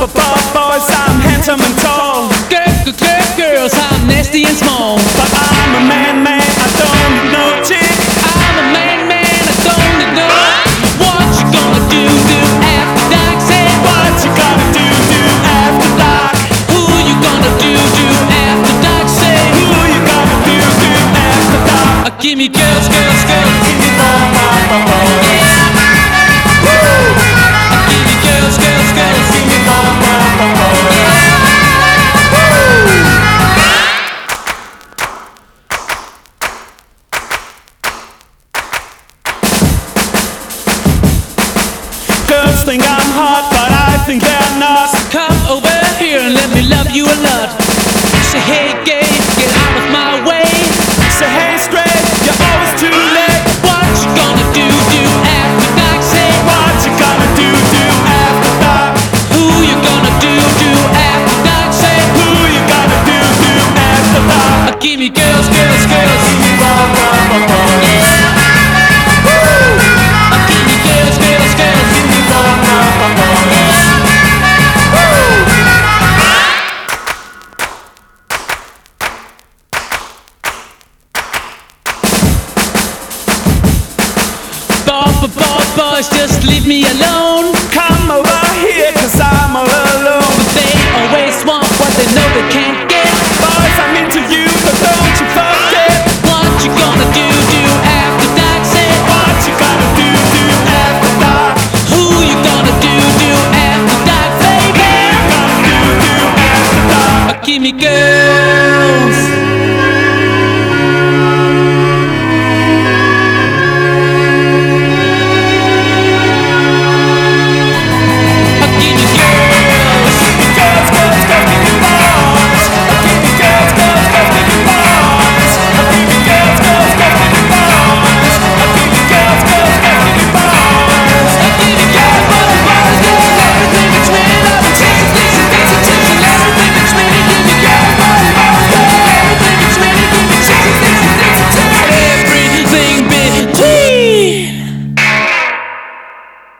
Boys, I'm handsome and tall. Girls, I'm nasty and small. But I'm a man, I don't need no chick. I'm a man, I don't need no. What you gonna do after dark? Say What you gonna do after dark? Who you gonna do after dark? Say Who you gonna do after dark? give me girls. Give me boys. Give me girls. Give me boys. Girls think I'm hot, but I think they're not. Come over here and let me love you a lot. Say hey gay, get out of my way. Say hey straight, you're always too late. What you gonna do after dark? Say What you gonna do after dark? who you gonna do after dark? Say Who you gonna do after dark? give me girls. Give me boys. Give me girls. Give me boys. Boys, just leave me alone. Come over here, cause I'm all alone. They always want what they know they can't get. Boys, I'm into you, but don't you forget. What you gonna do after dark? Say What you gonna do after dark? who you gonna do after dark, baby? Gonna do after dark? Give me girls.